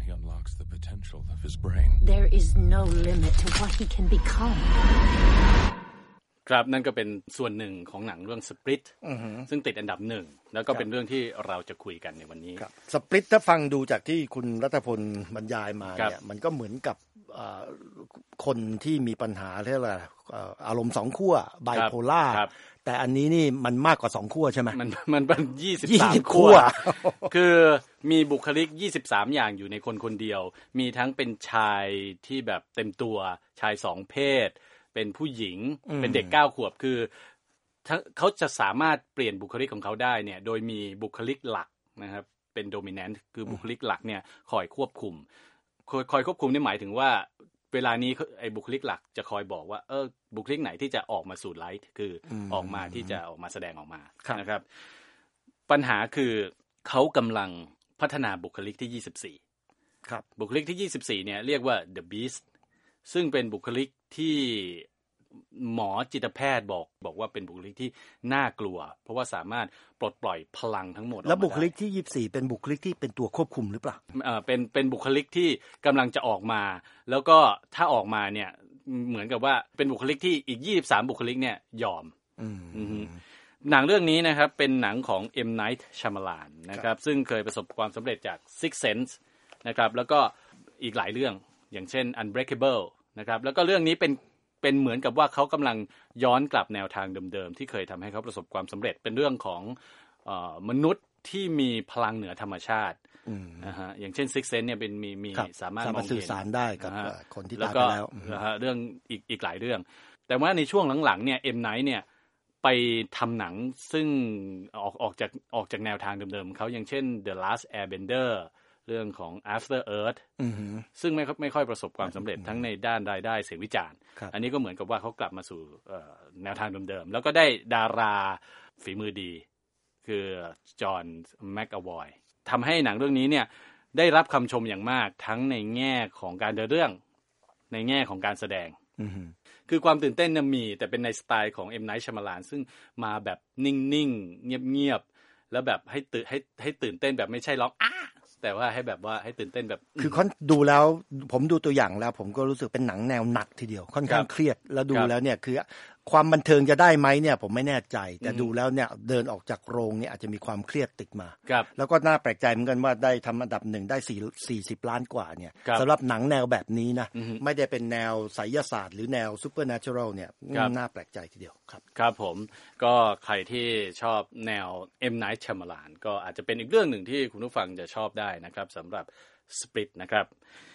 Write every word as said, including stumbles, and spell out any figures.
he unlocks the potential of his brain. There is no limit to what he can become. ครับนั่นก็เป็นส่วนหนึ่งของหนังเรื่อง Split ซึ่งติดอันดับหนึ่งแล้วก็เป็นเรื่องที่เราจะคุยกันในวันนี้ Split ถ้าฟังดูจากที่คุณรัฐพลบรรยายมาเนี่ยมันก็เหมือนกับคนที่มีปัญหาเรียกว่าอารมณ์สองขั้วไบโพล่าแต่อันนี้นี่มันมากกว่าสองขั้วใช่ไหมมันมันเป็นยี่สิบสามขั้วคือมีบุคลิกยี่สิบสามอย่างอยู่ในคนคนเดียวมีทั้งเป็นชายที่แบบเต็มตัวชายสองเพศเป็นผู้หญิงเป็นเด็กเก้าขวบคือเขาจะสามารถเปลี่ยนบุคลิกของเขาได้เนี่ยโดยมีบุคลิกหลักนะครับเป็นโดมิแนนต์คือบุคลิกหลักเนี่ยคอยควบคุมคอยควบคุมนี่หมายถึงว่าเวลานี้ไอ้บุคลิกหลักจะคอยบอกว่าเออบุคลิกไหนที่จะออกมาสู่ไลท์คือออกมาที่จะออกมาแสดงออกมานะครับปัญหาคือเขากำลังพัฒนาบุคลิกที่ยี่สิบสี่ครับบุคลิกที่ยี่สิบสี่เนี่ยเรียกว่า The Beast ซึ่งเป็นบุคลิกที่หมอจิตแพทย์บอกบอกว่าเป็นบุคลิกที่น่ากลัวเพราะว่าสามารถปลดปล่อยพลังทั้งหมดแล้วบุคลิกที่ยี่สิบสี่เป็นบุคลิกที่เป็นตัวควบคุมหรือเปล่าเอ่อเป็นเป็นบุคลิกที่กำลังจะออกมาแล้วก็ถ้าออกมาเนี่ยเหมือนกับว่าเป็นบุคลิกที่อีกยี่สิบสามบุคลิกเนี่ยยอมอืมหนังเรื่องนี้นะครับเป็นหนังของ M. Night Shyamalan นะครับซึ่งเคยประสบความสำเร็จจาก Sixth Sense นะครับแล้วก็อีกหลายเรื่องอย่างเช่น Unbreakable นะครับแล้วก็เรื่องนี้เป็นเป็นเหมือนกับว่าเขากำลังย้อนกลับแนวทางเดิมๆที่เคยทำให้เขาประสบความสำเร็จเป็นเรื่องของเอ่อมนุษย์ที่มีพลังเหนือธรรมชาตินะฮะอย่างเช่น Sixth Sense เนี่ยเป็นมีมีสามารถมองเห็นสื่อสารได้กับคนที่ตายไปแล้วนะฮะเรื่องอีกอีกหลายเรื่องแต่ว่าในช่วงหลังๆเนี่ย M. Night เนี่ยไปทำหนังซึ่งออกออกจากออกจากแนวทางเดิมๆเขาอย่างเช่น The Last Airbenderเรื่องของ After Earth ซึ่งไม่ไม่ค่อยประสบความสำเร็จทั้งในด้านรายได้เสียงวิจารณ์อันนี้ก็เหมือนกับว่าเขากลับมาสู่แนวทางเดิมๆแล้วก็ได้ดาราฝีมือดีคือจอห์นแมคอวอยทำให้หนังเรื่องนี้เนี่ยได้รับคำชมอย่างมากทั้งในแง่ของการเดินเรื่องในแง่ของการแสดงคือความตื่นเต้นน่ะมีแต่เป็นในสไตล์ของ M. Night Shyamalan ซึ่งมาแบบนิ่งๆเงียบๆแล้วแบบให้ตื่นให้ให้ตื่นเต้นแบบไม่ใช่ร้องอ้าแต่ว่าให้แบบว่าให้ตื่นเต้นแบบคือค่อนดูแล้วผมดูตัวอย่างแล้วผมก็รู้สึกเป็นหนังแนวหนักทีเดียวค่อนข้างเครียดแล้วดูแล้วเนี่ยคือความบันเทิงจะได้ไหมเนี่ยผมไม่แน่ใจแต่ดูแล้วเนี่ยเดินออกจากโรงเนี่ยอาจจะมีความเครียดติดมาแล้วก็น่าแปลกใจเหมือนกันว่าได้ทำอันดับหนึ่งได้สี่สิบล้านกว่าเนี่ยสำหรับหนังแนวแบบนี้นะไม่ได้เป็นแนวไสยศาสตร์หรือแนวซูเปอร์เนเชอรัลเนี่ยน่าแปลกใจทีเดียวครับครับผมก็ใครที่ชอบแนว M. Night Shyamalan ก็อาจจะเป็นอีกเรื่องหนึ่งที่คุณผู้ฟังจะชอบได้นะครับสำหรับ Split นะครับ